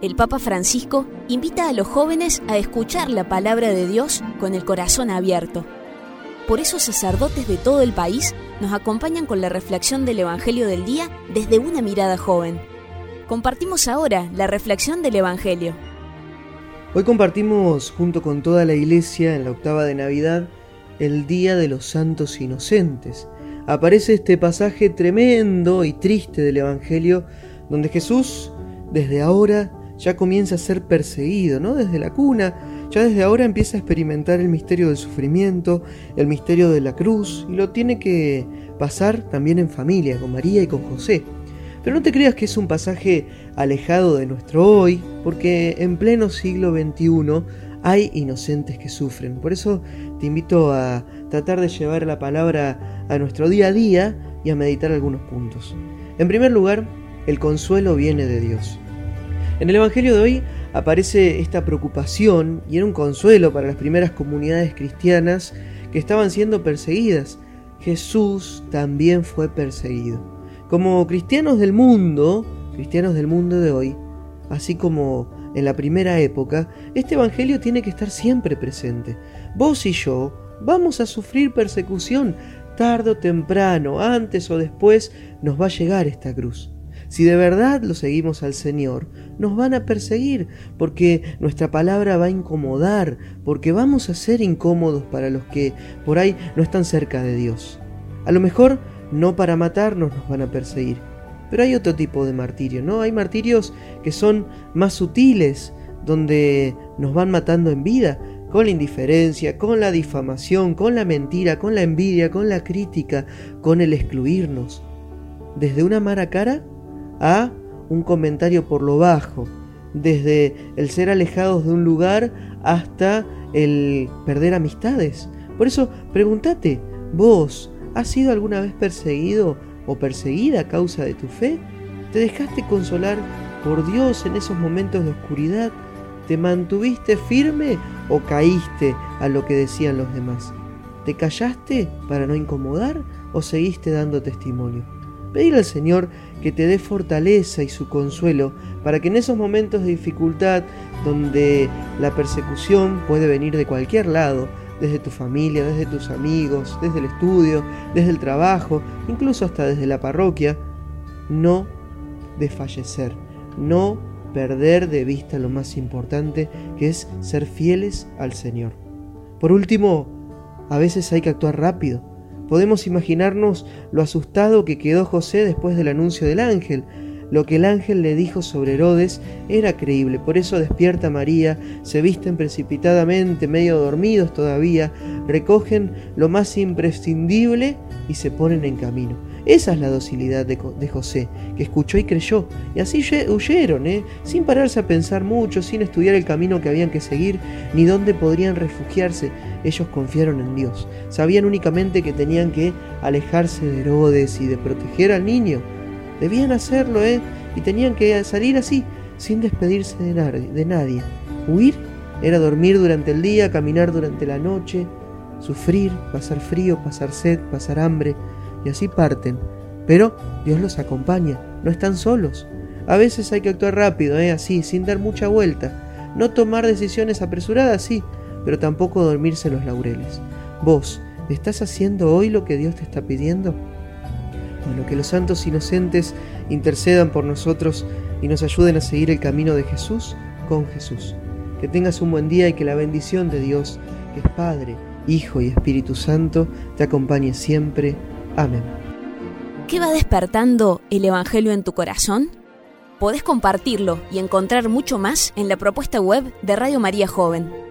el Papa Francisco invita a los jóvenes a escuchar la palabra de Dios con el corazón abierto. Por eso sacerdotes de todo el país nos acompañan con la reflexión del Evangelio del día desde una mirada joven. Compartimos ahora la reflexión del Evangelio. Hoy compartimos junto con toda la Iglesia en la octava de Navidad el Día de los Santos Inocentes. Aparece este pasaje tremendo y triste del Evangelio donde Jesús desde ahora ya comienza a ser perseguido, ¿no? Desde la cuna, ya desde ahora empieza a experimentar el misterio del sufrimiento, el misterio de la cruz, y lo tiene que pasar también en familia, con María y con José. Pero no te creas que es un pasaje alejado de nuestro hoy, porque en pleno siglo XXI hay inocentes que sufren. Por eso te invito a tratar de llevar la palabra a nuestro día a día y a meditar algunos puntos. En primer lugar, el consuelo viene de Dios. En el Evangelio de hoy aparece esta preocupación y era un consuelo para las primeras comunidades cristianas que estaban siendo perseguidas. Jesús también fue perseguido. Como cristianos del mundo de hoy, así como en la primera época, este Evangelio tiene que estar siempre presente. Vos y yo vamos a sufrir persecución, tarde o temprano, antes o después, nos va a llegar esta cruz. Si de verdad lo seguimos al Señor, nos van a perseguir, porque nuestra palabra va a incomodar, porque vamos a ser incómodos para los que por ahí no están cerca de Dios. A lo mejor no para matarnos nos van a perseguir, pero hay otro tipo de martirio, ¿no? Hay martirios que son más sutiles, donde nos van matando en vida, con la indiferencia, con la difamación, con la mentira, con la envidia, con la crítica, con el excluirnos. Desde una mala cara a un comentario por lo bajo, desde el ser alejados de un lugar hasta el perder amistades. Por eso, pregúntate, ¿vos has sido alguna vez perseguido o perseguida a causa de tu fe? ¿Te dejaste consolar por Dios en esos momentos de oscuridad? ¿Te mantuviste firme o caíste a lo que decían los demás? ¿Te callaste para no incomodar o seguiste dando testimonio? Pedir al Señor que te dé fortaleza y su consuelo para que en esos momentos de dificultad donde la persecución puede venir de cualquier lado, desde tu familia, desde tus amigos, desde el estudio, desde el trabajo, incluso hasta desde la parroquia, no desfallecer, no perder de vista lo más importante, que es ser fieles al Señor. Por último, a veces hay que actuar rápido. Podemos imaginarnos lo asustado que quedó José después del anuncio del ángel. Lo que el ángel le dijo sobre Herodes era creíble, por eso despierta María, se visten precipitadamente, medio dormidos todavía, recogen lo más imprescindible y se ponen en camino. Esa es la docilidad de José, que escuchó y creyó, y así huyeron, sin pararse a pensar mucho, sin estudiar el camino que habían que seguir, ni dónde podrían refugiarse. Ellos confiaron en Dios, sabían únicamente que tenían que alejarse de Herodes y de proteger al niño. Debían hacerlo, y tenían que salir así, sin despedirse de nadie. Huir era dormir durante el día, caminar durante la noche, sufrir, pasar frío, pasar sed, pasar hambre, y así parten. Pero Dios los acompaña, no están solos. A veces hay que actuar rápido, así, sin dar mucha vuelta. No tomar decisiones apresuradas, sí, pero tampoco dormirse en los laureles. ¿Vos estás haciendo hoy lo que Dios te está pidiendo? Bueno, que los santos inocentes intercedan por nosotros y nos ayuden a seguir el camino de Jesús con Jesús. Que tengas un buen día y que la bendición de Dios, que es Padre, Hijo y Espíritu Santo, te acompañe siempre. Amén. ¿Qué va despertando el Evangelio en tu corazón? Podés compartirlo y encontrar mucho más en la propuesta web de Radio María Joven.